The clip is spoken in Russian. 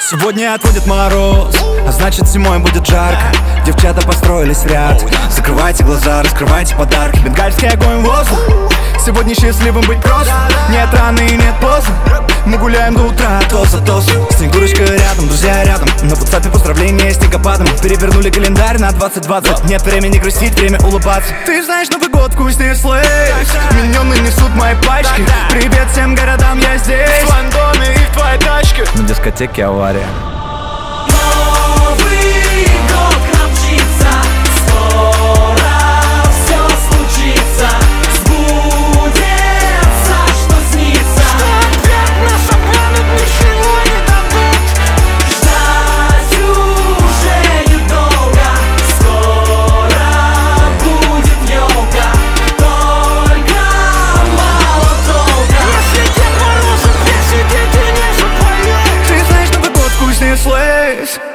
Сегодня отводит мороз, а значит зимой будет жарко. Девчата построились в ряд. Закрывайте глаза, раскрывайте подарки. Бенгальский огонь в воздух. Сегодня счастливым быть просто. Нет раны и нет поздно. Мы гуляем до утра, тос за тосом. Снегурочка рядом, друзья рядом. На WhatsApp поздравления снегопадом. Перевернули календарь на 2020. Нет времени грустить, время улыбаться. Ты знаешь, Новый год вкуснее слэйс. Миньоны несут мои пачки. Привет всем городам, я здесь. В своем доме и в твоей тачке. На дискотеке авария. Новый год к нам мчится. Скоро все случится. Сбудется, что снится. Опять нас обманут, ничего не дадут. Ждать уже недолго. Скоро будет елка. Только мало долго. Если Дед Мороз в песне, дети не запоют. Ты знаешь, Новый год вкуснее слэйс.